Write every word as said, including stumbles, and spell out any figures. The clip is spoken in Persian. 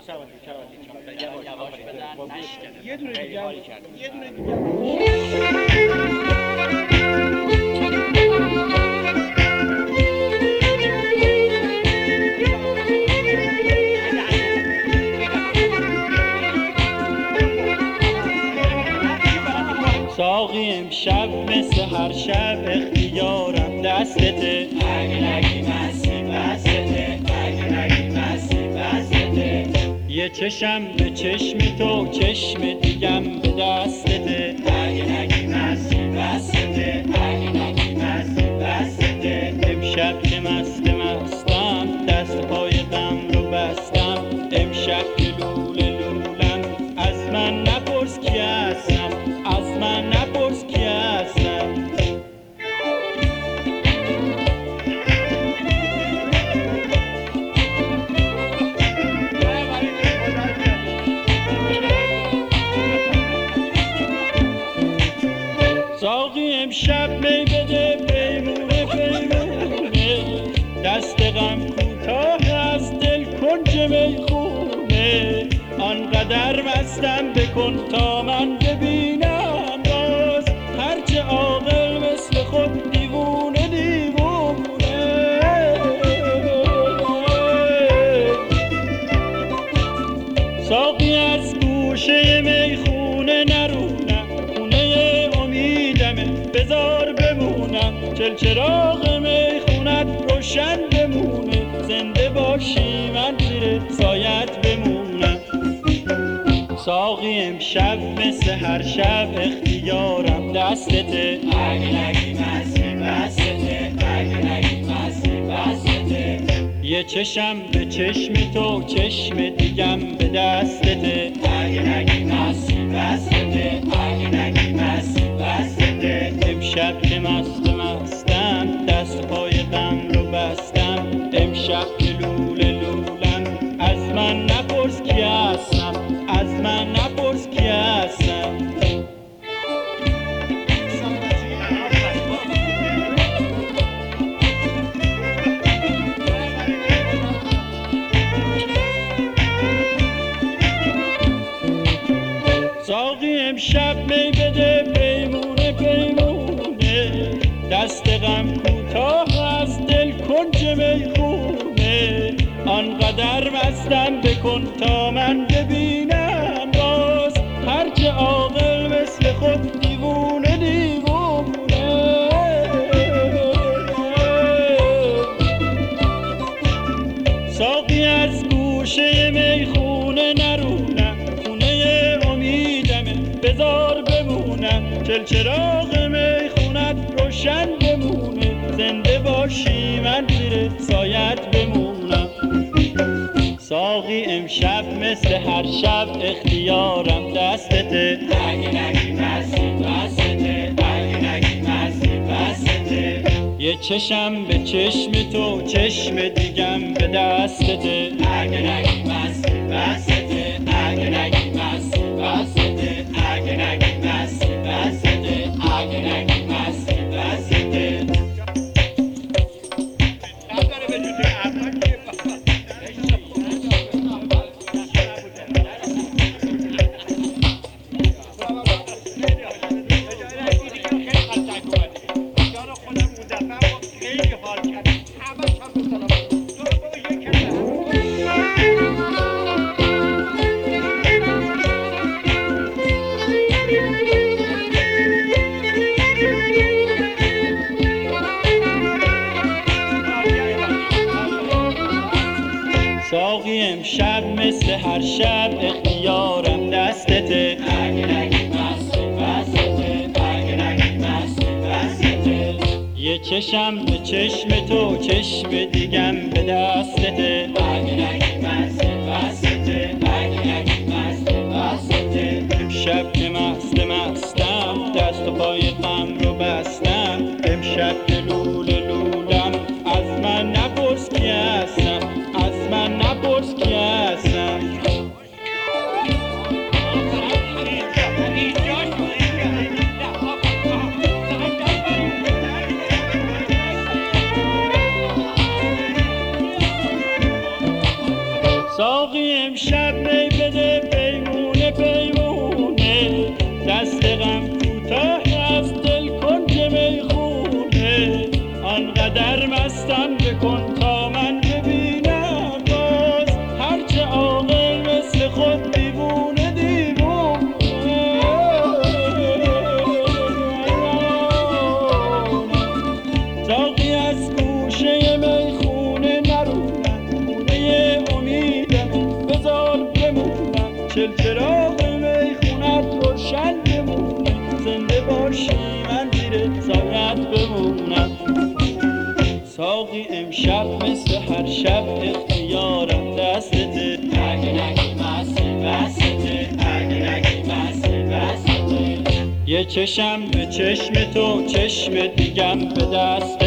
یواش بزن نشکنه. یه دونه دیگه حالی کرد. یه دونه دیگه ساقی امشب مثل هر شب اختیارم دستته، اگه نگی مستی بستته، اگه نگی مستی بستته. یه چشم به چشم تو چشم دیگم به دستته، اگه نگی مستی بستته، اگه نگی مستی بستته. امشب که مست مستم دست پای غم رو بستم، امشب که لوله لولم از من نپرس کی هستم، از من نپرس کی هستم. ساقی امشب می بده پیمونه پیمونه، دست غم کوتاه از دل کنج میخونه. آنقدر مستم بکن تا من ببینم باز، هرچه عاقل مثل خود دیوونه دیوونه. ساقی از گوشه میخونه نرونم، خونه امیدمه بذار بمونم، چلچراغ میخونت روشن بمونه، زنده باشی من زیر سایت بمونم. ساقی امشب مثل هر شب اختیارم دستته، اگه نگی مستی بستته، اگه نگی مستی بستته. یه چشم به چشم تو چشم دیگم به دستته، اگه نگی مستی بستته، اگه نگی مستی بستته. امشب که مست مستم دست پای غم رو بستم، امشب که لوله لولم از من نپرس کی هستم، از من نپرس کی هستم. ساقی امشب می بده پیمونه پیمونه، دست غم کوتاه از دل کنج میخونه. آنقدر مستم بکن تا من ببینم باز، هرچه عاقل مثل خود دیوونه دیوونه. ساقی از گوشه میخونه نرونم، خونه امیدمه بذار بمونم، چلچراغ میخونت روشن بمونه، زنده باشی من زیر سایت بمونم. ساقی امشب مثل هر شب اختیارم دستته، اگه نگی مستی بستته، اگه نگی مستی بستته. یه چشم به چشم تو چشم دیگم به دستته، اگه نگی مستی بستته، اگه نگی مستی بستته، اگه نگی مستی بستته، اگه نگی مستی بستته. نداره به جوته اول که ساقی امشب مثل هر شب اختیارم دستته، اگه نگی مستی بستته، اگه نگی مستی بستته. یه چشم به چشم تو چشم دیگم به دستته، اگه نگی مستی بستته، اگه نگی مستی بستته. امشب که مست مستم دست و پای غم رو بستم، امشب که لوله لولم از من نپرس کی هستم، از من نپرس کی هستم. امشب می بده پیمونه پیمونه، دست غم کوتاه از دل کنج میخونه، آنقدر مستم بکن تا من ببینم باز، هرچه عاقل مثل خود دیوونه دیوونه. ساقی از گوشه میخونه نرونم، خونه امیدم بذار بمونم، چل چراغ میخونت روشن بمونه، زنده باشی من زیر سایت بمونم. ساقی امشب مثل هر شب اختیارم دستته، اگه نگی مستی بسته، اگه نگی مستی بسته. یه چشم به چشم تو، چشم دیگم به دست